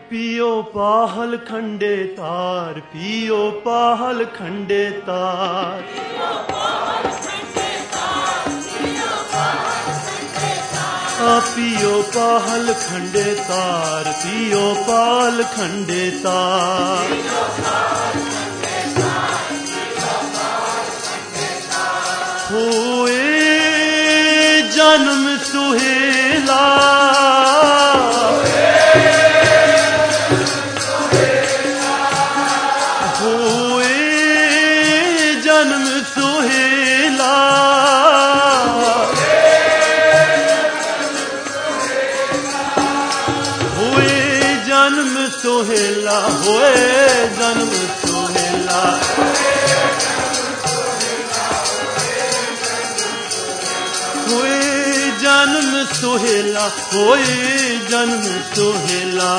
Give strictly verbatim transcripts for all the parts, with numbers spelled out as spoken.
पियो पाहल खंडे तार, पियो पाहल खंडे तार, पियो पाहल खंडे तार, पियो पाल खंडे तार, होए जन्म सुहेला, होए जन्म सुहेला, होए जन्म सुहेला, होए जन्म सुहेला, होए जन्म सुहेला, होए जन्म सुहेला,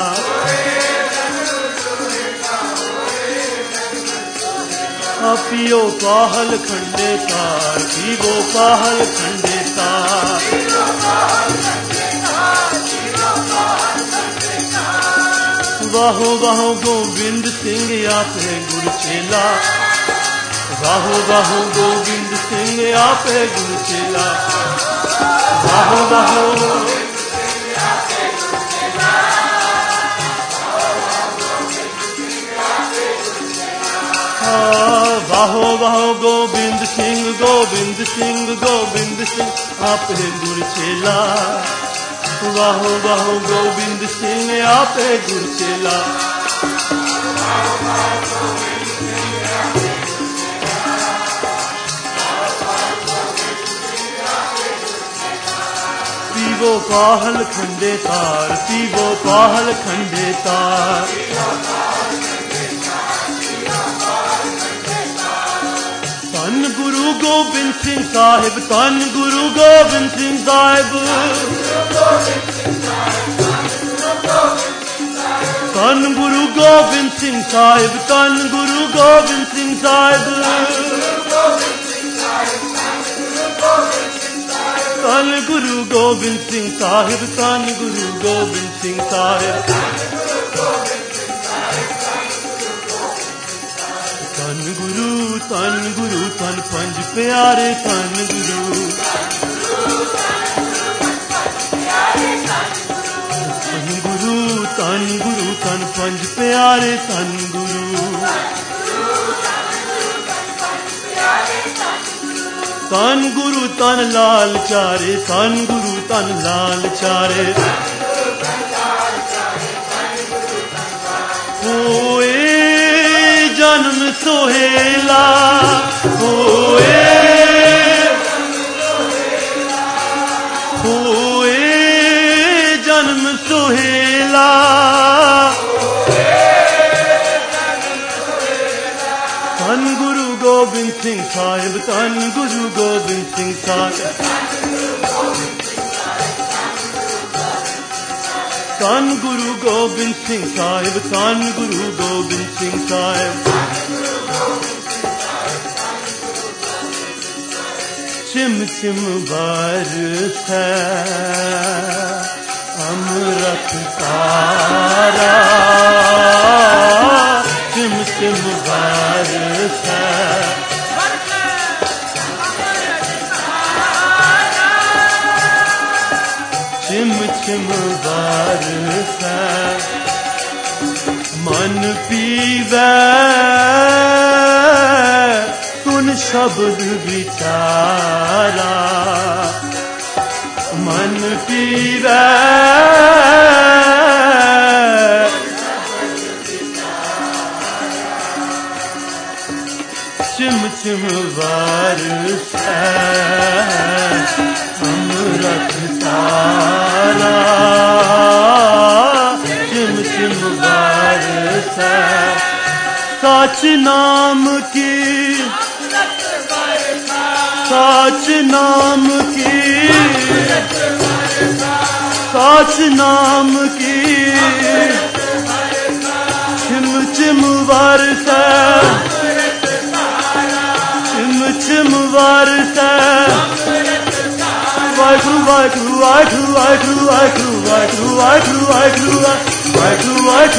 पियो पाहल खंडे तार, पीवो पाहल खंडे तार, वाहो वाहो गोविंद सिंह आप है गुरचेला, वाहो वाहो गोविंद सिंह आप है गुरचेला, वाहो वाहो वाहो वाहो गोविंद सिंह, गोविंद सिंह, गोविंद सिंह आप है गुरचेला, वाहो वाहो गोविंद सिंह आप है गुरचेला, पीवो पाहल खंडे तार, पीवो पाहल खंडे तार, धन गुरु गोबिंद सिंह साहिब, धन गुरु गोबिंद सिंह साहिब, धन गुरु गोबिंद सिंह साहिब, धन गुरु गोबिंद सिंह साहिब, धन गुरु गोबिंद सिंह साहिब, धन गुरु गोबिंद सिंह साहिब, धन गुरु धन गुरु धन पंज प्यारे, धन गुरु धन गुरु धन गुरु धन पंज प्यारे, धन गुरु धन गुरु धन लाल चारे, धन गुरु धन लाल चारे, होए जन्म सोहेला, होए होए जन्म सोहेला, धन गुरु गोबिंद सिंह साहिब, धन गुरु गोबिंद सिंह साहिब, धन गुरु गोबिंद सिंह साहिब, धन गुरु गोबिंद सिंह साहिब, चिम चिम बरसै अमृत तारा, चिम चिम बरसै चिम चिम बरसै, मन पीवै सुन शब्द विचारा, मन पीवै चिम चिम बरसै अमृत तारा, चिम चिम बरसै सच नाम की, सच नाम की, सच नाम की, चिम चिम बरसै, चिम चिम बरसै, वाहिगुरू वाहिगुरू वाहिगुरू वाहिगुरू वाहिगुरू वाहिगुरू वाहिगुरू वाहिगुरू वाहिगुरू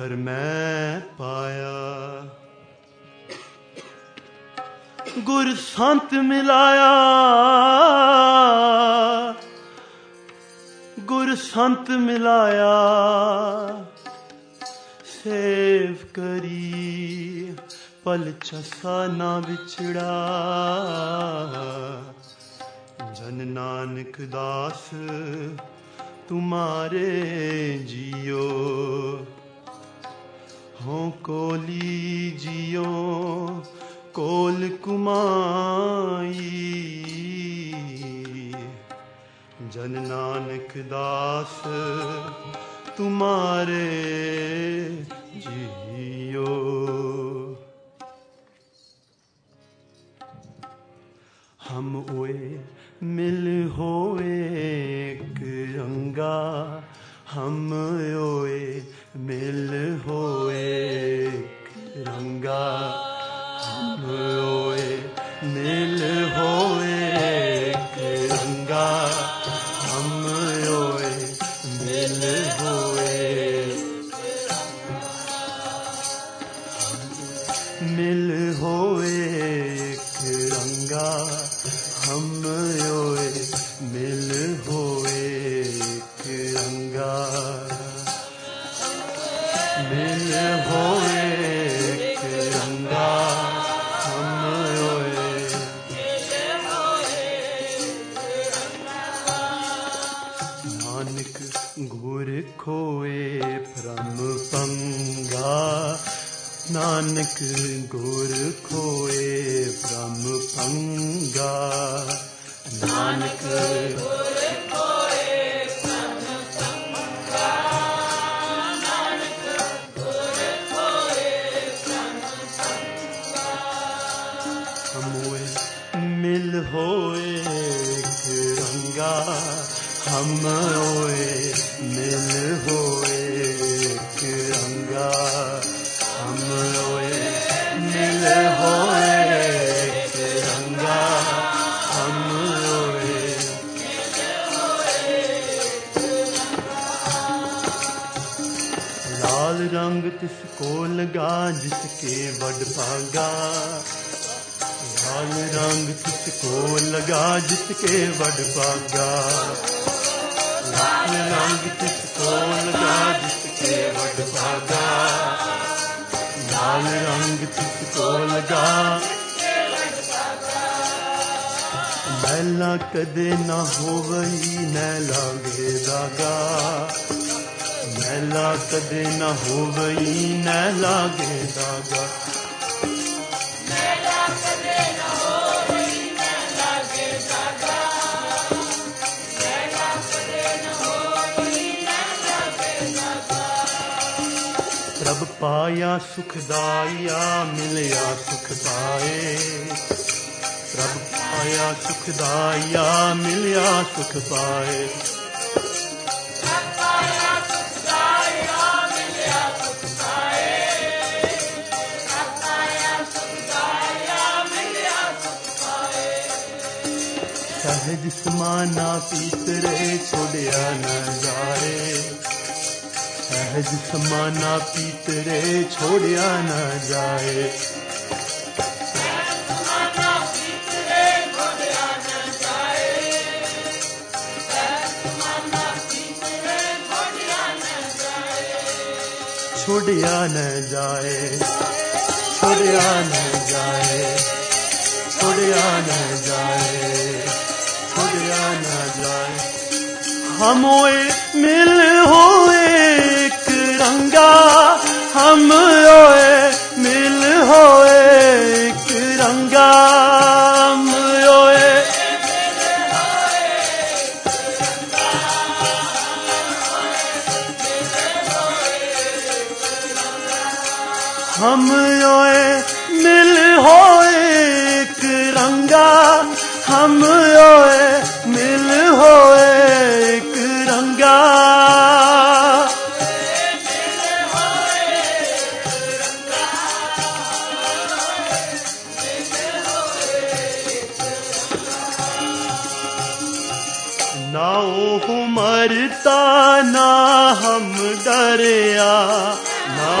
कर मैं पाया। गुर संत मिलाया, गुर संत मिलाया, सेव करी पल छसा ना बिछड़ा। जन नानक दास तुम्हारे जियो, हो कोली जियो कोल कुमाई। जन नानक दास तुम्हारे जियो। हम ओए मिल होए एक रंगा, हम ओए मिल होए एक रंगा। हम ओए मिल होए एक रंगा, हम ओए मिल होए मिल होए एक रंगा। हम ओए मिल होए एक रंगा, मिल होए एक रंगा। हम ओए नानक गुर खोए भ्रम पंगा, नानक गुर खोए भ्रम पंगा। नानक गुर खोए भ्रम पंगा, नानक गुर खोए भ्रम पंगा। हम ओए मिल होए एक रंगा, हम ओए मिल होए एक रंगा। हम ओए मिल होए एक रंगा, हम ओए मिल होए एक रंगा। लाल रंग तिसको लगा जिसके वड भागा, लाल रंग तिसको लगा जिसके वड भागा। लाल रंग तिसको लगा जिसके वड भागा, लाल रंग तिसको लगा। मैला कदे ना होवई न लागे दागा, मैला कदे ना होवई न लागे दागा। मैला कदे ना होवई न लागे दागा, मैला कदे ना होवई न लागे दागा। प्रभ पाया सुखदाया मिलया सुख पाए, प्रभ पाया सुखदाया मिलया सुख पाए। प्रभ पाया सुखदाया मिलया सुख पाए, प्रभ पाया सुखदाया मिलया सुख पाए। सहज समाना पीतरे छोड़िया न जाए, सहज समाना पीतरे छोड़िया न जाए। छोड़िया न जाए, छोड़िया न जाए, छोड़िया न जाए, छोड़िया न जाए। हम ओए मिल होए एक रंगा, हम ओए मिल होए एक रंगा। हम ओए हम ओए मिल होए एक रंगा, हम ओए मिल होए एक रंगा। ना ओ मरता ना हम डरिया, ना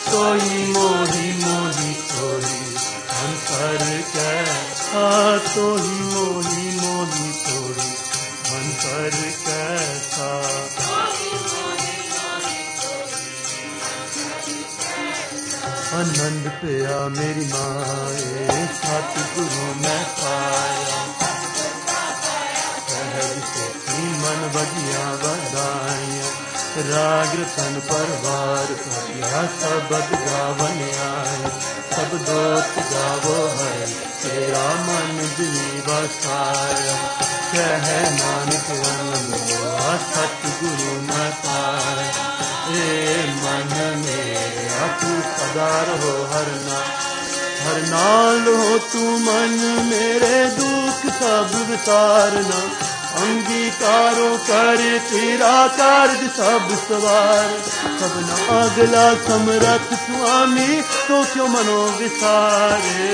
तोही मोही मोही तोही अंतर कैसा, तोही मोही मोही तोही अंतर कैसा। आनंद पिया मेरी माए सतगुरु मैं पाया, सहज सुखी मन बजिया बधाइया, राग रतन परवार करिया सबद गावन आए, सब दोस्त गावो है तेरा मन जी बसाया, कह नानक आनंद हुआ सतगुरु मैं पाया। ए मन मेरा तू सदा रहो हर नाल, हर नाल हो तू मन मेरे दुख सब विसारना, अंगीकारो कर तेरा कार्य सब सवार, सबना अगला समरथ स्वामी तो क्यों मनो विसारे।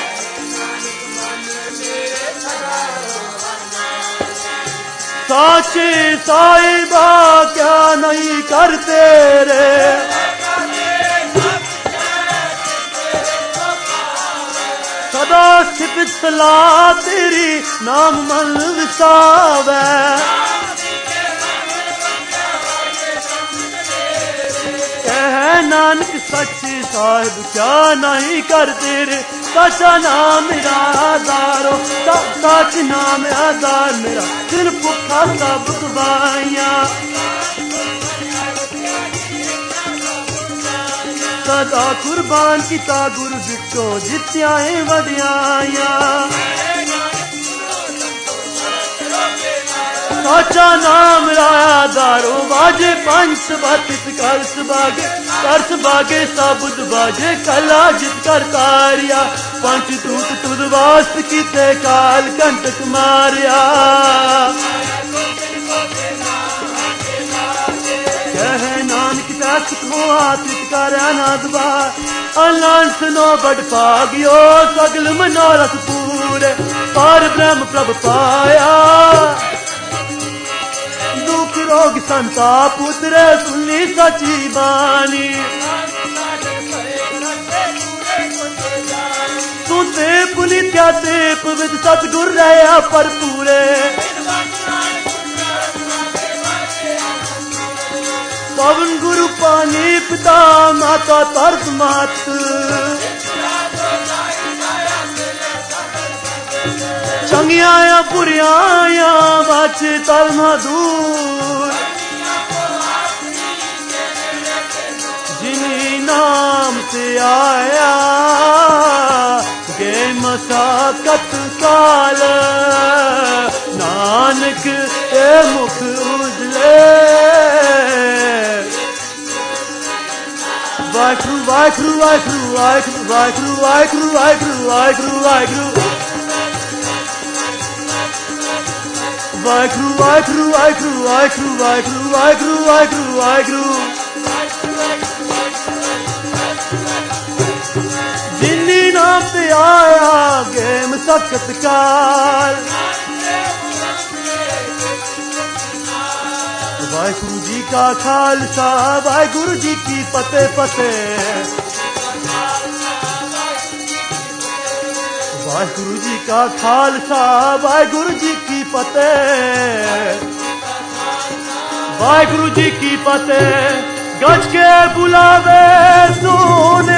साचे साहिबा क्या नहीं करते रे, सदा स्थित सलाह तेरी नाम मन विसावै, कह नानक सच्चे साहिब क्या नहीं करते रे, सचा नाम मेरा आधारो, सच नाम आधार मेरा, दिन भुखा सब खुबाइया, सदा कुर्बान किता गुरु बिचो जित्याए वडियाया, सचा नाम राया दारो बाजे पंच बतित कर सबागे, कर सबागे साबुद बाजे कला जित कर तारिया, पंच दूत तुद वास्त कीते काल कंटक मारिया, कह नानक दस को आतित कर अनाद बार, अलांस नो बड़ पागियो सगल मनोरथ पूरे, पार ब्रह्म प्रभ पाया, दुख रोग संताप उतरे सुनी सची बानी, तू ते पुलित्या ते पवित्र सतगुर रहा पर पूरे, पवन गुरु पानी पिता माता तरस मात, चंगिया बुरिया बाचे तलमा दूर, जिन्हीं नाम से आया गे मसाकत काल, नानक ए मुख उजले, वाहिगुरु वाहिगुरु वाहिगुरु वाहिगुरु वाहिगुरु वाहिगुरु वाहिगुरु वाहिगुरु वाहिगुरु वाहिगुरु वाहिगुरु वाहिगुरु वाहिगुरु वाहिगुरु वाहिगुरु वाहिगुरु, जिन्नी नाम पे आया गे मसकत काल, वाहिगुरु जी का खालसा वाहिगुरु जी की फतेह फतेह, वाहिगुरु जी का खालसा वाहिगुरु जी की फतेह, वाहिगुरु जी की फतेह, गज के बुलावे सुन